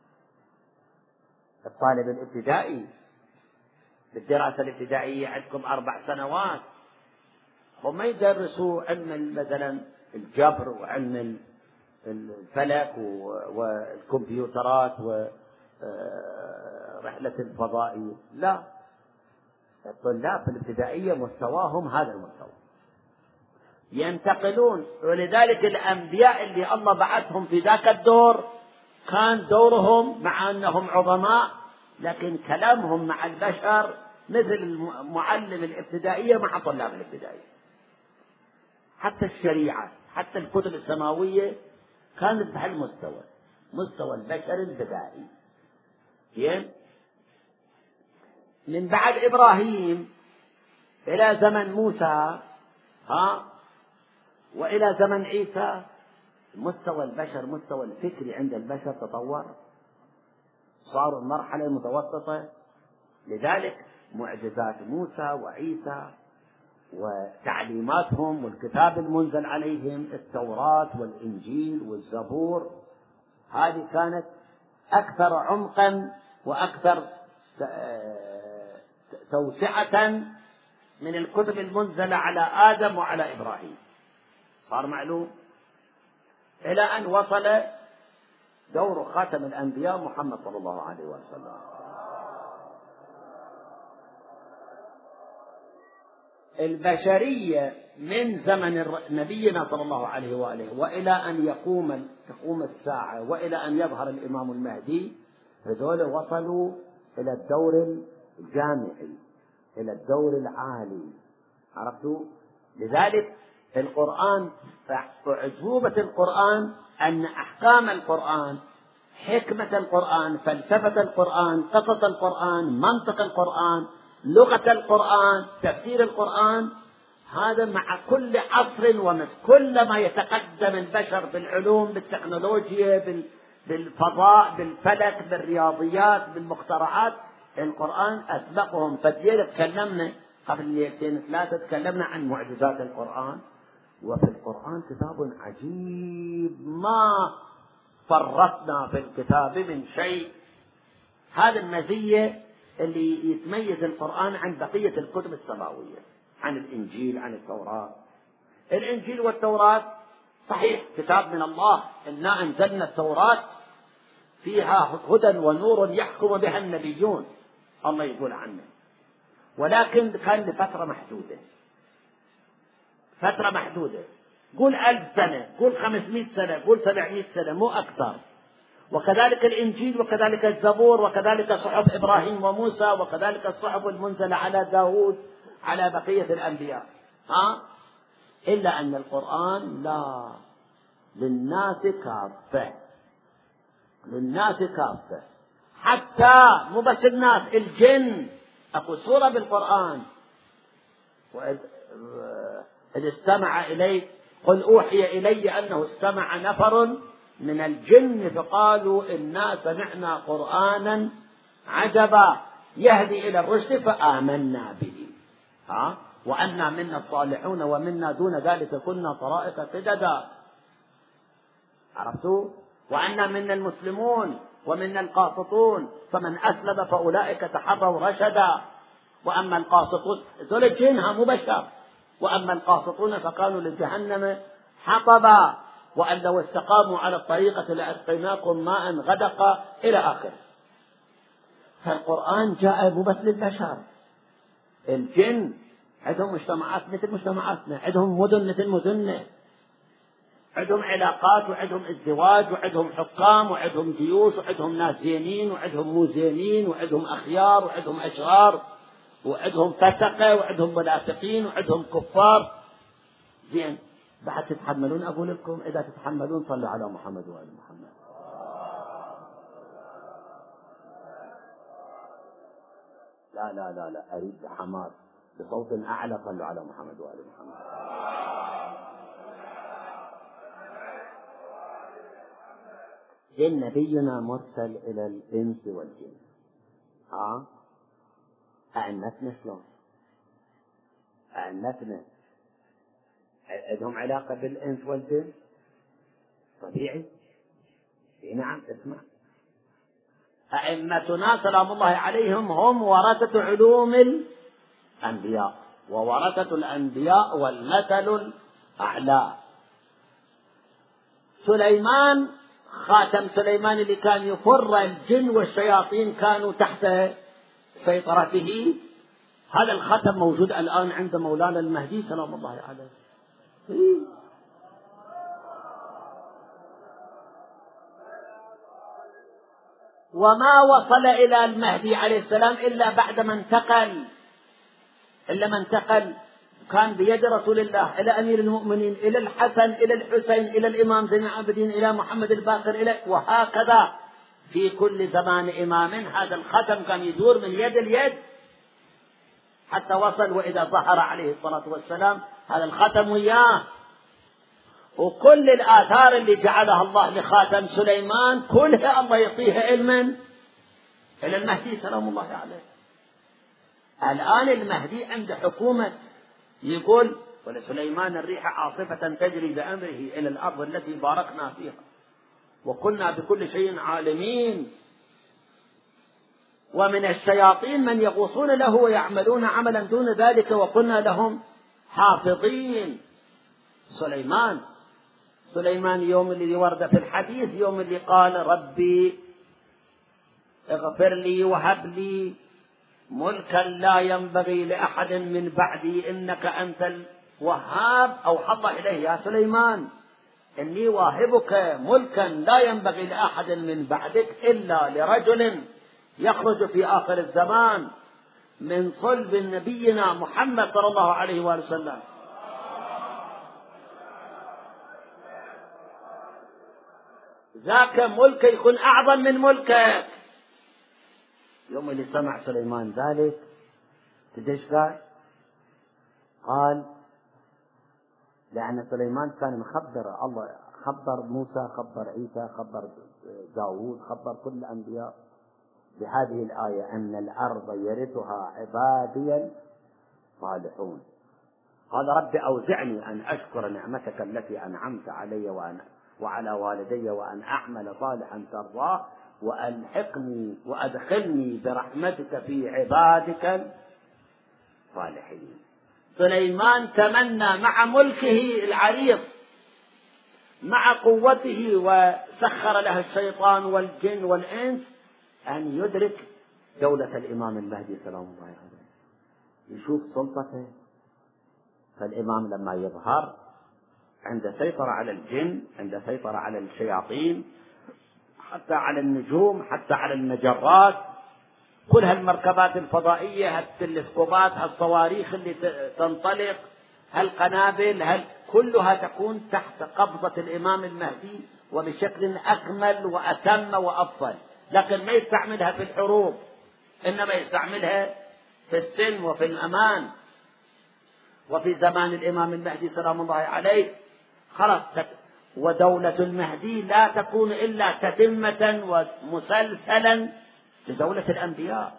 الطالب الابتدائي بالدراسة الابتدائية عندكم أربع سنوات، هم ما يدرسوا علم مثلا الجبر وعلم الفلك والكمبيوترات ورحلة الفضائية، لا، الطلاب الابتدائية مستواهم هذا المستوى، ينتقلون. ولذلك الأنبياء اللي الله بعثهم في ذاك الدور كان دورهم مع أنهم عظماء، لكن كلامهم مع البشر مثل المعلم الابتدائية مع طلاب الابتدائية. حتى الشريعة، حتى الكتب السماوية كانت بهالمستوى، مستوى البشر البدائي. زين، من بعد إبراهيم إلى زمن موسى ها وإلى زمن عيسى، مستوى البشر مستوى الفكري عند البشر تطور، صاروا المرحلة المتوسطة. لذلك معجزات موسى وعيسى وتعليماتهم والكتاب المنزل عليهم التوراة والإنجيل والزبور، هذه كانت أكثر عمقا وأكثر توسعة من الكتب المنزلة على آدم وعلى إبراهيم، صار معلوم، إلى أن وصل دور خاتم الأنبياء محمد صلى الله عليه وسلم. البشرية من زمن نبينا صلى الله عليه وآله وإلى أن يقوم تقوم الساعة وإلى أن يظهر الإمام المهدي، هذول وصلوا إلى الدور الجامعي، إلى الدور العالي، عرفتوا؟ لذلك القرآن، أعجوبة القرآن أن أحكام القرآن، حكمة القرآن، فلسفة القرآن، قصص القرآن، منطق القرآن، لغة القرآن، تفسير القرآن، هذا مع كل عصر ومثل كل ما يتقدم البشر بالعلوم، بالتكنولوجيا، بالفضاء، بالفلك، بالرياضيات، بالمخترعات، القرآن أسبقهم. فدينا تكلمنا قبل ليلتين ثلاثة تكلمنا عن معجزات القرآن، وفي القرآن كتاب عجيب ما فرطنا في الكتاب من شيء. هذا المزية اللي يتميز القرآن عن بقية الكتب السماوية، عن الإنجيل، عن التوراة. الإنجيل والتوراة صحيح كتاب من الله، إنا أنزلنا التوراة فيها هدى ونور يحكم بها النبيون، الله يقول عنه، ولكن كان لفترة محدودة، فترة محدودة، قول ألف سنة، قول خمسمائة سنة، قول سبعمائة سنة، مو أكثر. وكذلك الإنجيل، وكذلك الزبور، وكذلك صحف إبراهيم وموسى، وكذلك الصحف المنزلة على داود، على بقية الأنبياء. ها؟ إلا أن القرآن لا، للناس كافة، للناس كافة، حتى مو بس الناس، الجن. أقول سورة بالقرآن، وإذ استمع إليك، قل أوحي إلي أنه استمع نفر من الجن فقالوا إنا سمعنا قرآنا عجبا يهدي إلى الرشد فآمنا به. ها؟ وأنا منا الصالحون ومنا دون ذلك كنا طرائق قددا، عرفتوا؟ وأنا منا المسلمون ومنا القاسطون فمن أسلم فأولئك تحروا رشدا، وأما القاسطون ذول الجن مو بشر، وأما القاسطون فكانوا لجهنم حطبا، وأن لو استقاموا على الطريقة لأسقيناكم ماء غدقا إلى آخره. فالقرآن جاء مو بس للبشر، الجن عندهم مجتمعات مثل مجتمعاتنا، عندهم مدن مثل مدننا، عندهم علاقات، وعندهم ازدواج، وعندهم حكام، وعندهم جيوش، وعندهم ناس زينين، وعندهم مو زينين، وعندهم أخيار، وعندهم أشرار، وعندهم فسقة، وعندهم منافقين، وعندهم كفار. زين، بعد تتحملون؟ أقول لكم إذا تتحملون صلوا على محمد وآل محمد. لا لا لا لا، أريد حماس بصوت أعلى، صلوا على محمد وآل محمد. إن نبينا مرسل إلى الإنس والجن. ها؟ أعنتنا شلون؟ أعنتنا عندهم علاقة بالإنس والجن؟ طبيعي. نعم، اسمع، أئمتنا سلام الله عليهم هم ورثة علوم الأنبياء، وورثة الأنبياء والمثل الأعلى. سليمان، خاتم سليمان اللي كان يفر الجن والشياطين كانوا تحت سيطرته، هذا الختم موجود الآن عند مولانا المهدي سلام الله عليه. وما وصل إلى المهدي عليه السلام إلا بعد ما انتقل، إلا ما انتقل كان بيد رسول الله إلى أمير المؤمنين، إلى الحسن، إلى الحسين، إلى الإمام زين العابدين، إلى محمد الباقر، إلى وهكذا في كل زمان إمام هذا الختم كان يدور من يد اليد حتى وصل. وإذا ظهر عليه الصلاة والسلام هذا الختم وياه، وكل الآثار اللي جعلها الله لخاتم سليمان كلها الله يعطيها علما إلى المهدي سلام الله عليه. الآن المهدي عنده حكومة، يقول ولسليمان الريح عاصفة تجري بأمره إلى الأرض التي باركنا فيها وكنا بكل شيء عالمين. ومن الشياطين من يغوصون له ويعملون عملا دون ذلك وكنا لهم حافظين. سليمان سليمان يوم اللي ورد في الحديث، يوم اللي قال ربي اغفر لي وهب لي ملكا لا ينبغي لأحد من بعدي إنك أنت الوهاب، أوحى الله إليه يا سليمان إني واهبك ملكا لا ينبغي لأحد من بعدك إلا لرجل يخرج في آخر الزمان من صلب نبينا محمد صلى الله عليه وآله وسلم. ذاك ملك يكون أعظم من ملكك. يوم اللي سمع سليمان ذلك تدش قال قال لأن سليمان كان مخبر الله، خبر موسى، خبر عيسى، خبر داود، خبر كل الأنبياء بهذه الآية أن الأرض يرثها عبادي الصالحون. قال رب أوزعني أن أشكر نعمتك التي أنعمت علي وأن وعلى والدي وأن أعمل صالحا ترضاه وألحقني وأدخلني برحمتك في عبادك الصالحين. سليمان تمنى مع ملكه العريض مع قوته وسخر له الشيطان والجن والإنس أن يدرك دولة الإمام المهدي سلام الله عليه، يشوف سلطته. فالإمام لما يظهر عنده سيطرة على الجن، عنده سيطرة على الشياطين، حتى على النجوم، حتى على المجرات، كل هالمركبات الفضائية، هالتلسكوبات، هالصواريخ اللي تنطلق، هالقنابل، هل كلها تكون تحت قبضة الإمام المهدي وبشكل أكمل وأتم وأفضل. لكن ما يستعملها في الحروب، إنما يستعملها في السلم وفي الأمان. وفي زمان الإمام المهدي سلام الله عليه خلاص، ودولة المهدي لا تكون إلا تتمة ومسلسلا لدولة الأنبياء.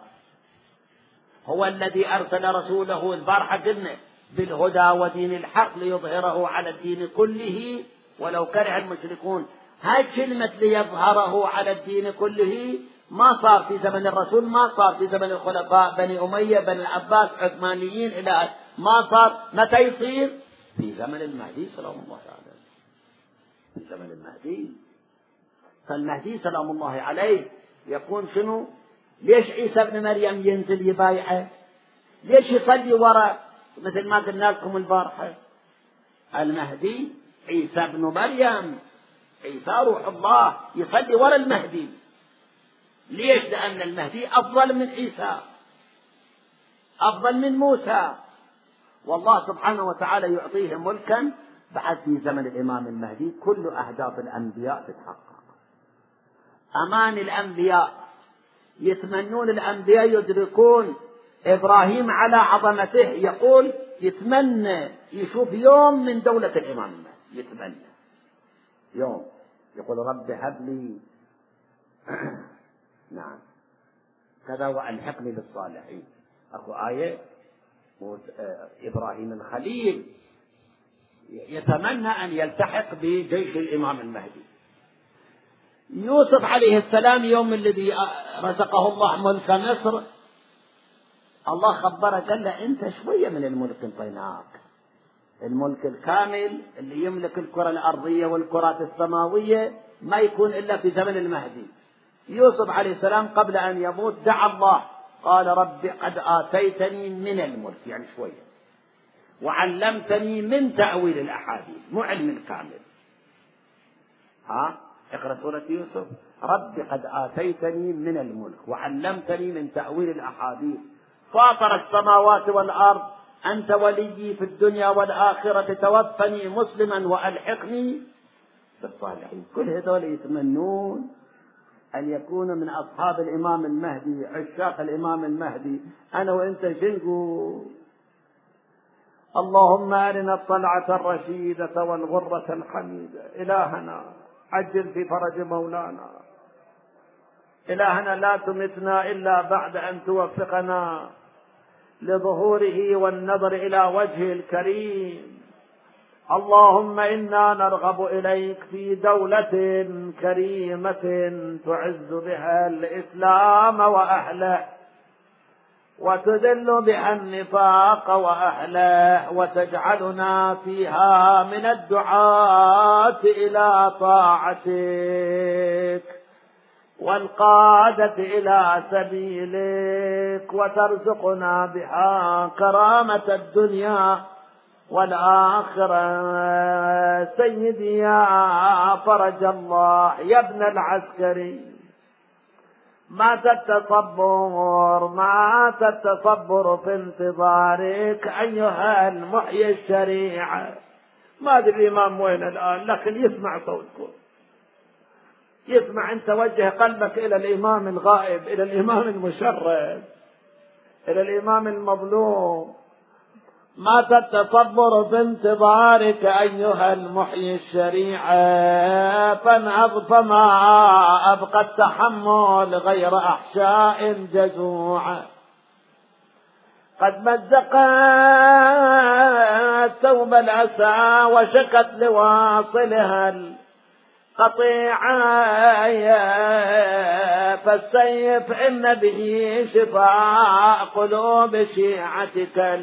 هو الذي أرسل رسوله البارحة قلنا بالهدى ودين الحق ليظهره على الدين كله ولو كره المشركون. هاي كلمة ليظهره على الدين كله ما صار في زمن الرسول، ما صار في زمن الخلفاء بني أمية بني العباس عثمانيين إلى ما صار. متى يصير؟ في زمن المهدي سلام الله عليه، في زمن المهدي. فالمهدي سلام الله عليه يكون شنو؟ ليش عيسى ابن مريم ينزل يبايعه؟ ليش يصلي وراء مثل ما قلنا لكم البارحة؟ المهدي عيسى ابن مريم، عيسى روح الله، يصلي وراء المهدي. ليش؟ لأن المهدي أفضل من عيسى، أفضل من موسى، والله سبحانه وتعالى يعطيه ملكا. بعد في زمن الإمام المهدي كل أهداف الأنبياء تتحقق. أمان الأنبياء، يتمنون الأنبياء يدركون إبراهيم على عظمته، يقول يتمنى يشوف يوم من دولة الإمام المهدي، يتمنى يوم، يقول رب هب لي نعم كذا وألحقني بالصالحين. أخو آية إبراهيم الخليل يتمنى أن يلتحق بجيش الإمام المهدي. يوسف عليه السلام يوم الذي رزقه الله ملك مصر، الله خبره قال له أنت شوية من الملك انطيناك، الملك الكامل اللي يملك الكرة الأرضية والكرات السماوية ما يكون إلا في زمن المهدي. يوسف عليه السلام قبل أن يموت دعا الله قال رب قد آتيتني من الملك، يعني شوية، وعلمتني من تأويل الأحاديث، مو علم الكامل. ها اقرأ سورة يوسف، رب قد آتيتني من الملك وعلمتني من تأويل الأحاديث فاطر السماوات والأرض أنت وليي في الدنيا والآخرة توفني مسلما وألحقني بالصالحين. كل هذول يتمنون أن يكون من أصحاب الإمام المهدي، عشاق الإمام المهدي. أنا وإنت شنقول اللهم أرنا الطلعة الرشيدة والغرة الحميدة. إلهنا عجل في فرج مولانا، إلهنا لا تمتنا إلا بعد أن توفقنا لظهوره والنظر إلى وجهه الكريم. اللهم إنا نرغب إليك في دولة كريمة تعز بها الإسلام وأهله وتذل بها النفاق وأهله وتجعلنا فيها من الدعاة إلى طاعتك والقادة إلى سبيلك وترزقنا بها كرامة الدنيا والآخرة. سيدي يا فرج الله يا ابن العسكري، مات التصبر مات التصبر في انتظارك أيها المحيي الشريعة. ما أدري الإمام وين الآن، لكن يسمع صوتكم، يسمع. أنت وجه قلبك إلى الإمام الغائب، إلى الإمام المشرف، إلى الإمام المظلوم. مات التصبر في انتظارك أيها المحيي الشريعة، فانهض فما أبقى التحمل غير أحشاء جزوعة. قد مزقت ثوب الأسى وشكت لواصلها القطيعة، فالسيف إن به شفاء قلوب شيعتك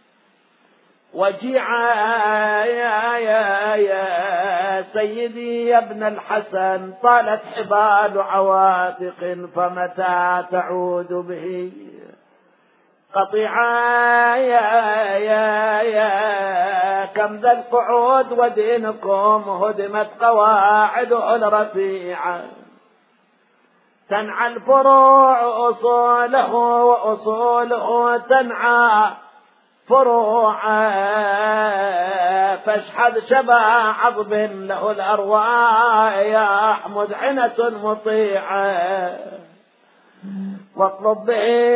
وجيعة. يا يا يا سيدي يا ابن الحسن، طالت حبال عواتق فمتى تعود به قطيعة. يا يا يا كم ذا القعود ودينكم هدمت قواعده الرفيعة. تنعى الفروع أصوله وأصوله تنعى فروعا، فاشحذ شبع عظم له الأرواح مذعنة مطيعة. واطلب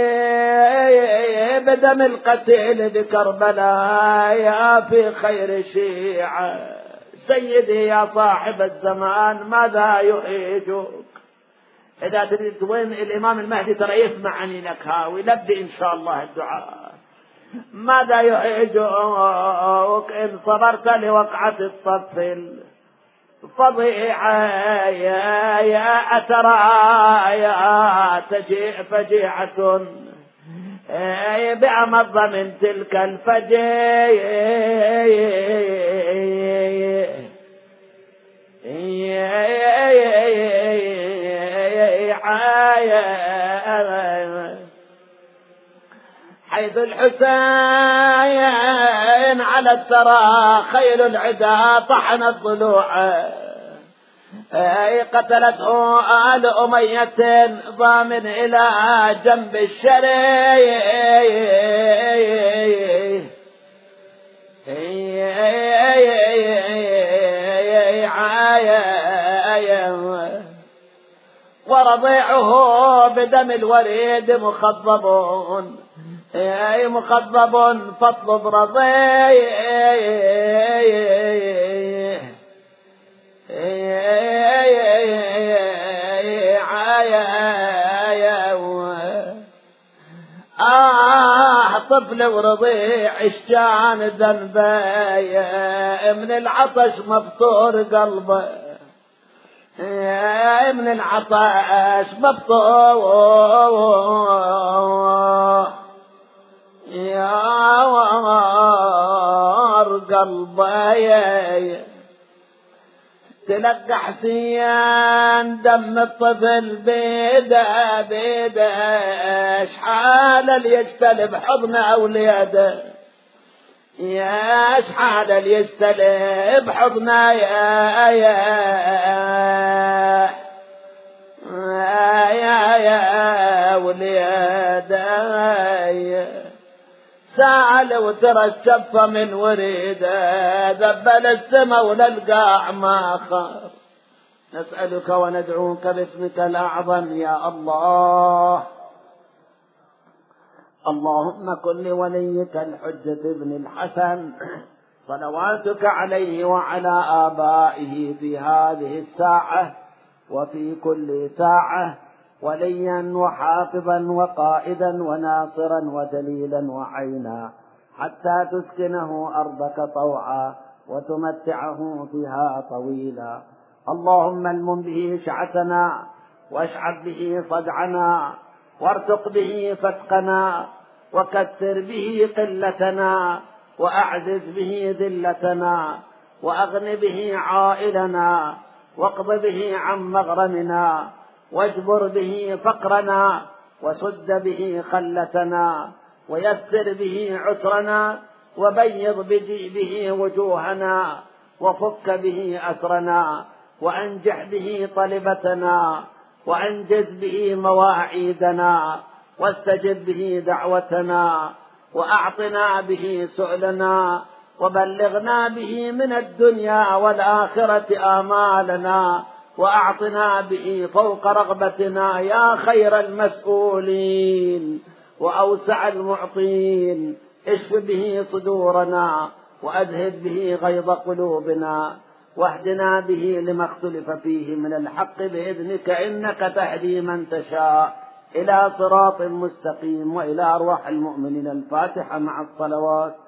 بدم القتيل بكربلاء يا في خير شيعة. سيدي يا صاحب الزمان، ماذا يحيجك؟ إذا تريد وين الإمام المهدي ترى يسمع عني لك هاوي، لبي إن شاء الله الدعاء. ماذا يحيجك إن صبرت لوقعة الصف الفظيعة؟ يا يا أترى يا تجيء فجيعة بأمض من تلك الفجيعة، حيث الحسين على الثرى خيل العدا طحنت ضلوعه، قتلته آل أمية ضامن إلى جنب الشريع. ورضيعه بدم الوريد مخضب مخضب فاطلب رضيع. آه طفل ورضيع اشجان ذنبي من العطش مفطور قلبه، من العطش مفطور يا قلبي. تلقى حسين دم الطفل بيده بيده، اشحال اللي يجتلب حضن أولياده، يا اشحال اللي يجتلب حضن يا يا يا يا ولياده. سأل وترى الشفة من وريده، ذبل السما وللقاع ما خاف. نسألك وندعوك باسمك الأعظم يا الله. اللهم كن لوليك الحجة ابن الحسن صلواتك عليه وعلى آبائه في هذه الساعة وفي كل ساعة وليا وحافظا وقائدا وناصرا ودليلا وعينا، حتى تسكنه أرضك طوعا وتمتعه فيها طويلا. اللهم المم به شعثنا، واشعب به صدعنا، وارتق به فتقنا، وكثر به قلتنا، وأعزز به ذلتنا، وأغن به عائلنا، واقض به عن مغرمنا، واجبر به فقرنا، وسد به خلتنا، ويسر به عسرنا، وبيض به وجوهنا، وفك به أسرنا، وأنجح به طلبتنا، وأنجز به مواعيدنا، واستجب به دعوتنا، وأعطنا به سؤلنا، وبلغنا به من الدنيا والآخرة آمالنا، وأعطنا به فوق رغبتنا يا خير المسؤولين وأوسع المعطين. اشف به صدورنا، وأذهب به غيظ قلوبنا، واهدنا به لما اختلف فيه من الحق بإذنك، إنك تهدي من تشاء إلى صراط مستقيم. وإلى أرواح المؤمنين الفاتحة مع الصلوات.